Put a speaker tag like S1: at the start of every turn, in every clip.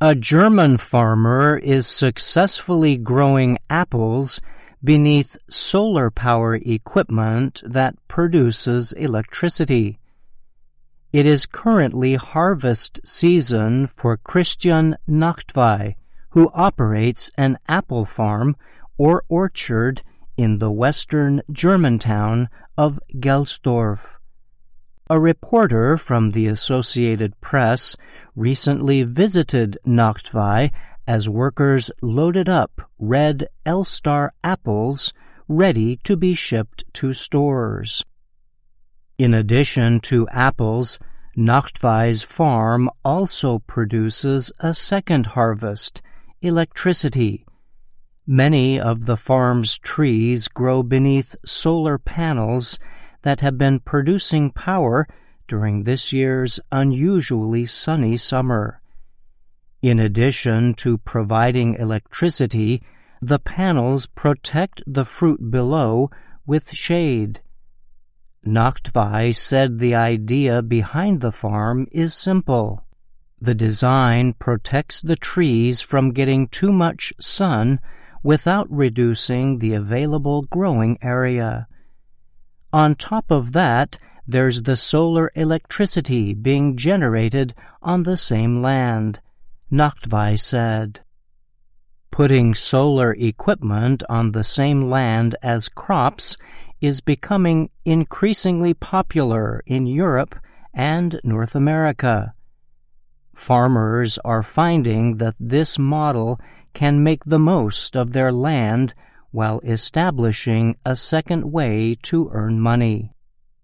S1: A German farmer is successfully growing apples beneath solar power equipment that produces electricity. It is currently harvest season for Christian Nachtwey, who operates an apple farm or orchard in the western German town of Gelsdorf. A reporter from the Associated Press recently visited Nachtwey as workers loaded up red Elstar apples ready to be shipped to stores. In addition to apples, Nachtwey's farm also produces a second harvest, electricity. Many of the farm's trees grow beneath solar panels that have been producing power during this year's unusually sunny summer. In addition to providing electricity, the panels protect the fruit below with shade. Nachtwey said the idea behind the farm is simple. The design protects the trees from getting too much sun without reducing the available growing area. On top of that, there's the solar electricity being generated on the same land, Nachtwey said. Putting solar equipment on the same land as crops is becoming increasingly popular in Europe and North America. Farmers are finding that this model can make the most of their land while establishing a second way to earn money.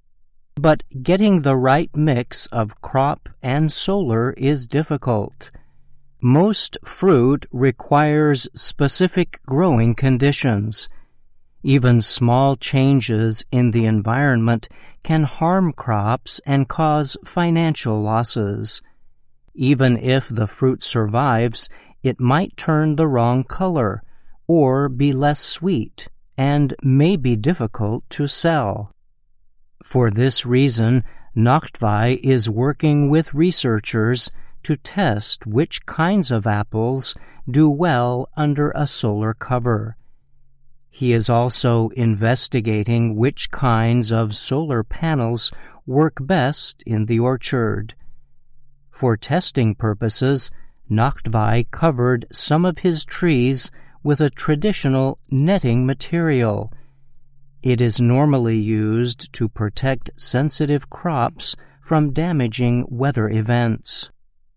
S1: But getting the right mix of crop and solar is difficult. Most fruit requires specific growing conditions. Even small changes in the environment can harm crops and cause financial losses. Even if the fruit survives, it might turn the wrong color or be less sweet and may be difficult to sell. For this reason, Nachtwey is working with researchers to test which kinds of apples do well under a solar cover. He is also investigating which kinds of solar panels work best in the orchard. For testing purposes, Nachtwey covered some of his trees with a traditional netting material. It is normally used to protect sensitive crops from damaging weather events.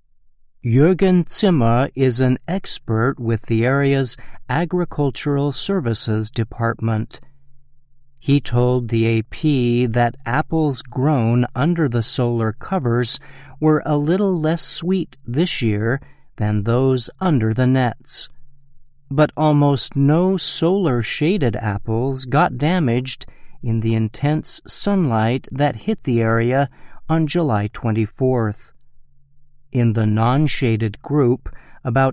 S1: Jürgen Zimmer is an expert with the area's Agricultural Services Department. He told the AP that apples grown under the solar covers were a little less sweet this year than those under the nets. But almost no solar-shaded apples got damaged in the intense sunlight that hit the area on July 24th. In the non-shaded group, about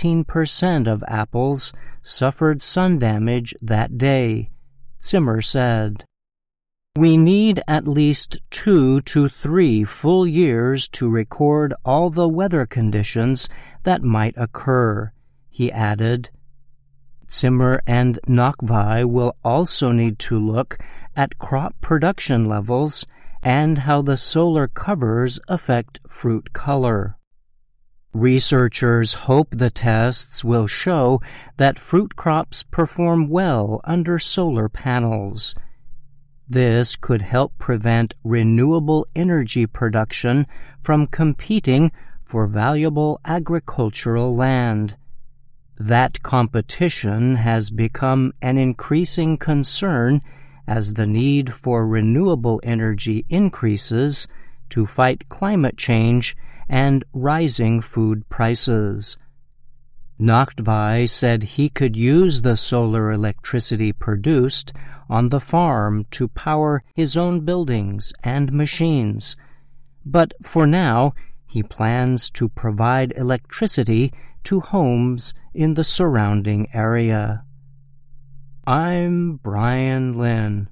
S1: 18% of apples suffered sun damage that day, Zimmer said. We need at least 2 to 3 full years to record all the weather conditions that might occur, he added. Zimmer and Nachtwey will also need to look at crop production levels and how the solar covers affect fruit color. Researchers hope the tests will show that fruit crops perform well under solar panels. This could help prevent renewable energy production from competing for valuable agricultural land. That competition has become an increasing concern as the need for renewable energy increases to fight climate change and rising food prices. Nachtwey said he could use the solar electricity produced on the farm to power his own buildings and machines, but for now he plans to provide electricity to homes in the surrounding area. I'm Brian Lynn.